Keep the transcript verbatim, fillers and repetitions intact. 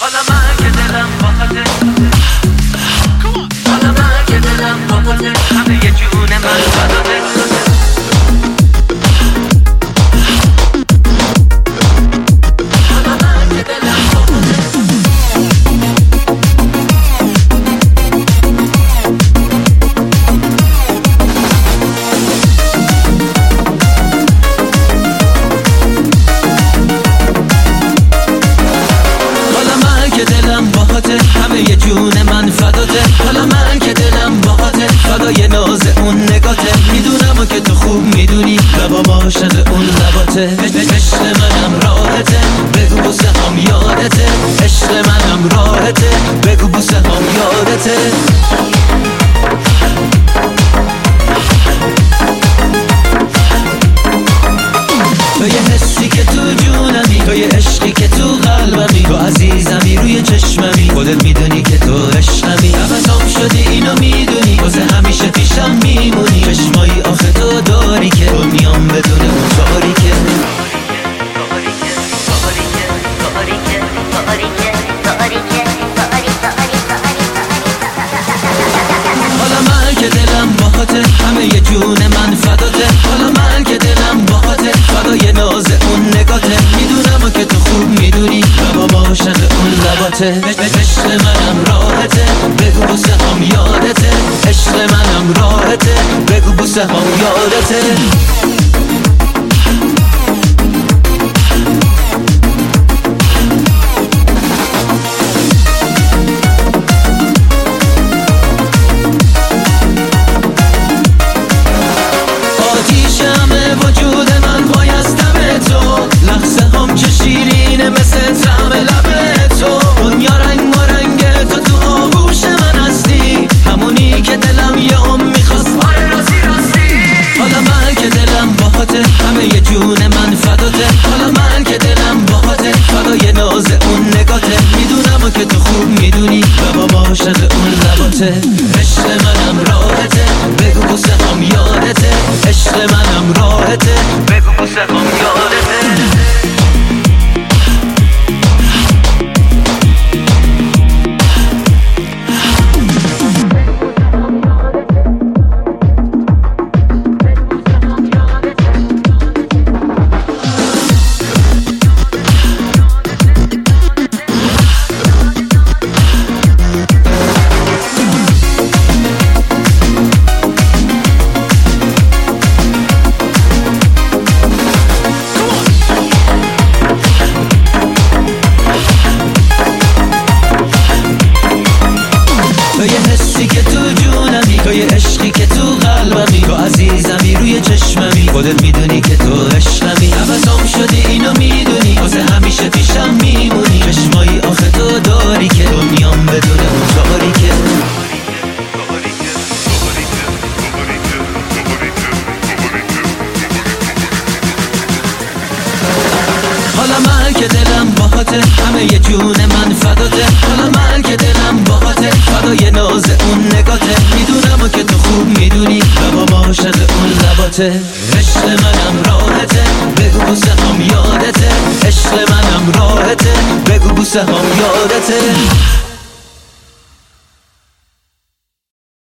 حالا من که دلم باهاته، حالا من که دلم باهاته، همه یه جون من فداته. همه یه جون من فداته، حالا من که دلم باهاته، فدای ناز اون نگاته. میدونم که تو خوب میدونی لبام عاشق اون لباته. عشق منم راحته، بگو بوسه هم یادته. عشق منم راحته، بگو بوسه هم یادته. تو یه حسی که تو جونمی، تو یه عشقی که تو قلبمی، تو عزیزمی روی چشممی، خودت میدونی که تو عشقمی. عوضم شدی اینو میدونی، واسه همیشه پیشم میمونی. چشمایی آخه تو داری که دنیام بدون اون تاریکه. حالا من که دلم باهاته، همه یه جون من فداته. حالا من که دلم باهاته، فدای ناز اون نگاته. میدونم که تو خوب میدونی لبام عاشق اون لباته. عشق منم راحته، بگو بوسه هم یادته. عشق منم راحته، بگو بوسه هم یادته. آتیشم وجود من بایستم تو، لحظه هم که شیرینه مثل طعم لب تو. دنیا رنگ ما رنگ تو، تو آغوش من هستی، همونی که دلم یه هم میخواست. آره راستی راستی. حالا من که دلم باهاته، همه یه جون من فداته. حالا من که دلم باهاته، فدای ناز اون نگاته. میدونم که تو خوب میدونی لبام عاشق اون لباته. عشق منم راحته، بگو بوسه هم یادته. عشق منم راحته، بگو بوسه هم یادته. تو یه حسی که تو جونمی، تو یه عشقی که تو قلبمی، تو عزیزمی روی چشممی، خودت میدونی که تو عشقمی. عوضم شدی اینو میدونی، واسه همیشه پیشم میمونی. چشمایی آخه تو داری که دنیام بدون اون تاریکه. حالا من که دلم باهاته، همه یه جون من فداته. حالا من که دلم باهاته، فدای ناز اون نگاته. میدونم که تو خوب میدونی لبام عاشق اون لباته. عشق منم راحته، بگو بوسه هم یادته. عشق منم راحته، بگو بوسه هم یادته.